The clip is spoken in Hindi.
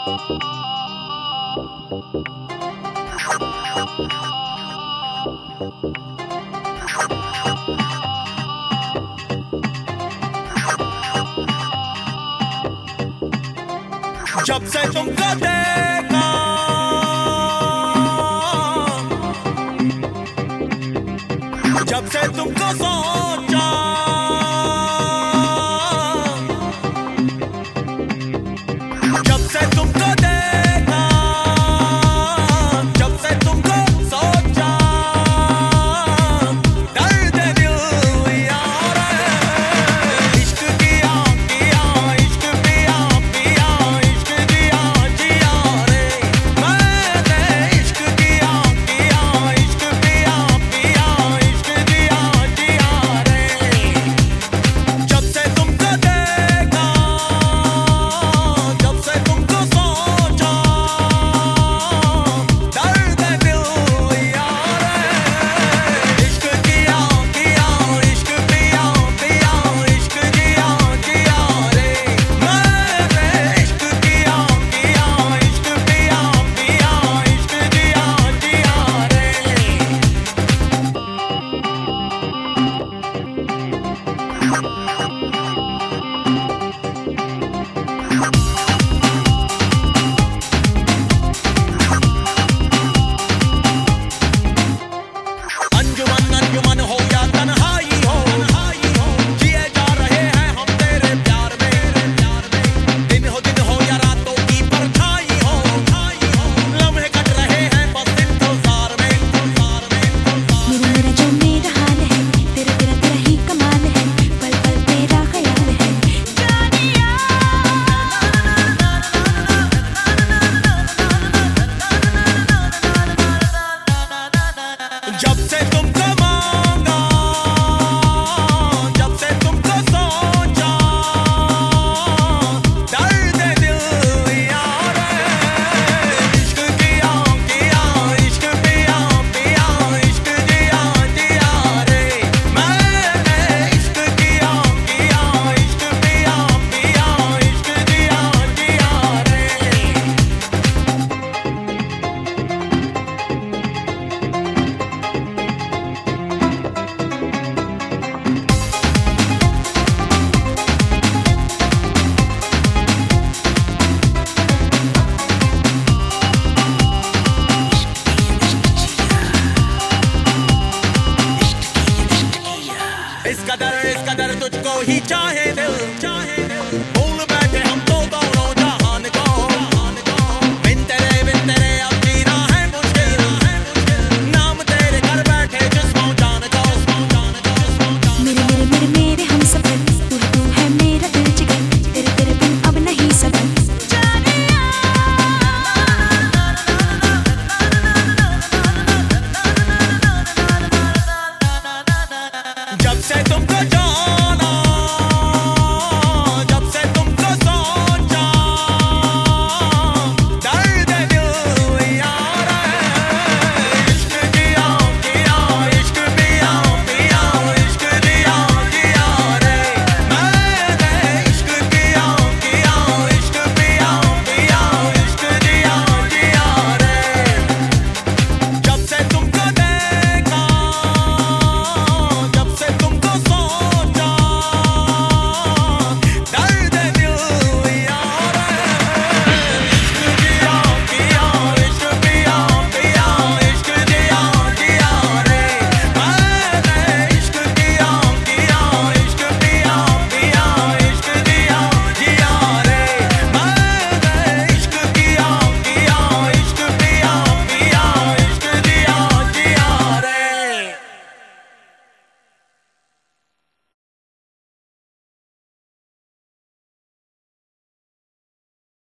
जब से तुमको देखा, जब से तुमको सोचा, जब से तुमको देखा, जब से तुमको सोचा, दर्द दिल यार, इश्क किया किया, इश्क पिया पिया, इश्क जिया जिया रे, मैंने इश्क किया किया, इश्क पिया पिया, इश्क जिया जिया रे। जब से तुमको देखा, जब से तुमको सोचा, दर्द दिल यार, इश्क किया किया, इश्क पिया पिया, इश्क जिया जिया रे, मैंने इश्क किया किया, इश्क पिया पिया, इश्क जिया जिया रे। अंजुमन अंजुमन हो या तन्हाई हो, जिए जा रहे हैं हम तेरे प्यार में, दिन हो या रातों की परछाई हो, लम्हे कट रहे हैं बस इंतजार में। मेरा मेरा जो मेरा हाल है, तेरा तेरा तेरा ही कमाल है, पल पल तेरा ख्याल है, जानिया। जब से तुमको मांगा, जब से तुमको सोचा, दर्द दिल यार, इश्क किया किया, इश्क पिया पिया, इश्क जिया जिया रे, मैंने इश्क किया किया, इश्क पिया पिया, इश्क जिया जिया रे। इस कदर तुझको ही चाहिए।